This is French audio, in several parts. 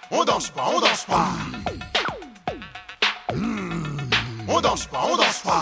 On danse pas, on danse pas. On danse pas, on danse pas.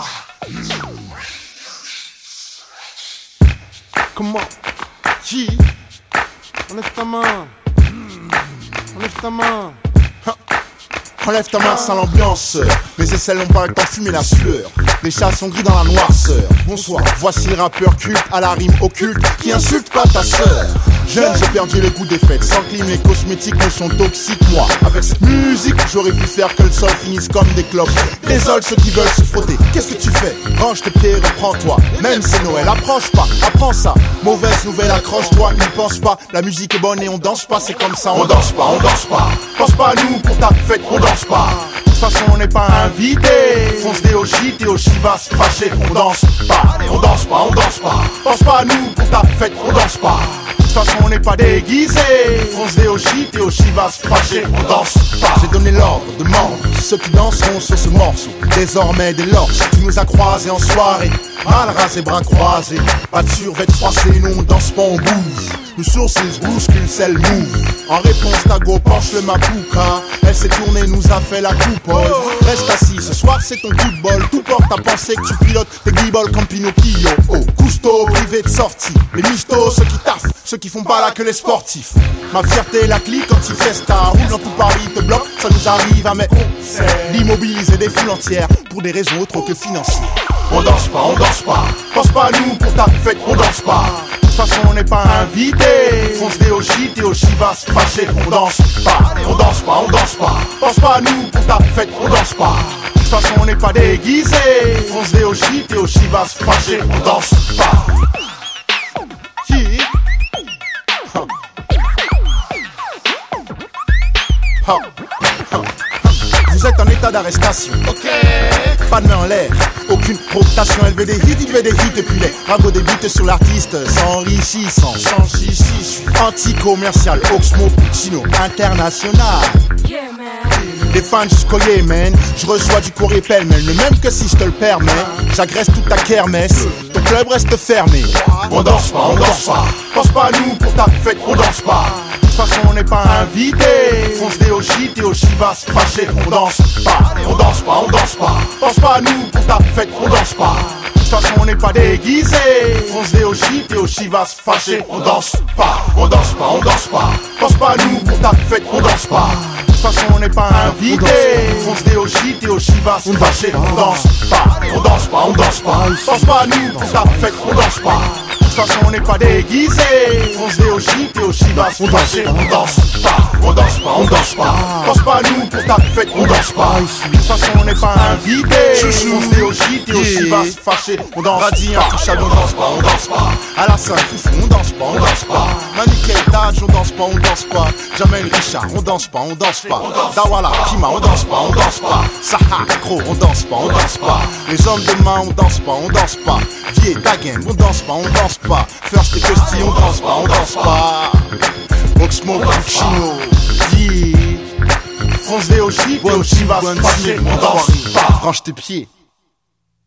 Comment? Qui? Enlève ta main. Enlève ta main. Enlève ta main sans l'ambiance. Les aisselles n'ont pas le temps de fumer la sueur. Les chats sont gris dans la noirceur. Bonsoir, voici le rappeur culte à la rime occulte qui insulte pas ta sœur. Jeune, j'ai perdu les goûts des fêtes. Sans clim, les cosmétiques me sont toxiques. Moi, avec cette musique, j'aurais pu faire que le sol finisse comme des clopes. Désolé ceux qui veulent se frotter. Qu'est-ce que tu fais? Range tes pieds, reprends-toi. Même c'est Noël, approche pas, apprends ça. Mauvaise nouvelle, accroche-toi, n'y pense pas. La musique est bonne et on danse pas, c'est comme ça. On danse pas, on danse pas. Pense pas à nous pour ta fête, on danse pas. De toute façon, on n'est pas invité. Fonce des Oshit et Oshi va se fâcher. On danse pas, on danse pas, on danse pas. Pense pas à nous pour ta fête, on danse pas. De toute façon on n'est pas déguisé. Fonce des Oshit et Oshi va se fâcher. On danse pas. J'ai donné l'ordre, demande ceux qui danseront sur ce morceau. Désormais dès lors, tu nous as croisés en soirée, mal rasés, bras croisés, pas de survêt froissé, nous on danse pas, on bouge. Nos sourcils bousculent, c'est le move. En réponse, Tago penche le mapouka. Elle s'est tournée, nous a fait la coupole. Reste assis, ce soir c'est ton coup de bol. Tout porte à penser que tu pilotes tes guibolles comme Pinocchio. Oh, cousteau, privé de sortie. Les mistos, ceux qui taffent, ceux qui font pas là que les sportifs. Ma fierté, la clique quand il fiesta. Roule dans tout Paris, te bloque, ça nous arrive à mettre d'immobiliser des foules entières pour des raisons autres que financières. On danse pas, on danse pas. Pense pas à nous pour ta fête, on danse pas. De toute façon on n'est pas invité. Fonce des Oshit et Oshi va se fâcher. On danse pas, on danse pas, on danse pas. Pense pas à nous pour ta fête, on danse pas. De toute façon on n'est pas déguisé. Fonce des Oshit et Oshi va se fâcher. On danse pas. Qui? Vous êtes en état d'arrestation. Ok. Pas de main en l'air, aucune rotation. Elle veut des hits, il veut des hits. Et puis les ragots débutent sur l'artiste s'enrichissant. Sans chichi, je suis anti-commercial. Oxmo Puccino international. Yeah, man. Les fans jusqu'au Yémen, je reçois du courrier pêle-mêle. Mais même que si je te le permets, j'agresse toute ta kermesse. Ton club reste fermé. On danse pas, on danse pas. Pense pas à nous pour ta fête, on danse pas. De toute façon on n'est pas invité. Fonce des Oshit et Oshi va se fâcher. On danse pas, on danse pas, on danse pas. Pense pas à nous pour ta fête, on danse pas. De toute façon on n'est pas déguisé. Fonce des Oshit et Oshi va se fâcher. On danse pas, on danse pas, on danse pas. Pense pas à nous pour ta fête, on danse pas. De toute façon on n'est pas invité. Fonce des Oshit et Oshi va se fâcher. On danse pas, on danse pas, on danse pas. Pense pas à nous pour ta fête, on danse pas. De toute façon on n'est pas déguisé. Fonce des Oshit et Oshi va se fâcher. On danse pas, on danse pas, on danse pas. Pense pas à nous pour ta fête, on danse pas. De toute façon on n'est pas invité. Fonce des Oshit et Oshi va se fâcher. On danse pas, Touchable, on danse pas, on danse pas. À la Saint-Foufou, on danse pas, on danse pas. Manu Keïta, on danse pas, on danse pas. Jamel Richard, on danse pas, on danse pas. Dawala, Kima, on danse pas, on danse pas. Saha, Kro, on danse pas, on danse pas. Les hommes de main, on danse pas, on danse pas. Vieux, Dagen, on danse pas, on danse pas. First et Custy, on danse pas, on danse pas. Oxmo Puccino, yeah. Fonce des Oshit et Oshi va se fâcher. On danse pas. Range tes pieds.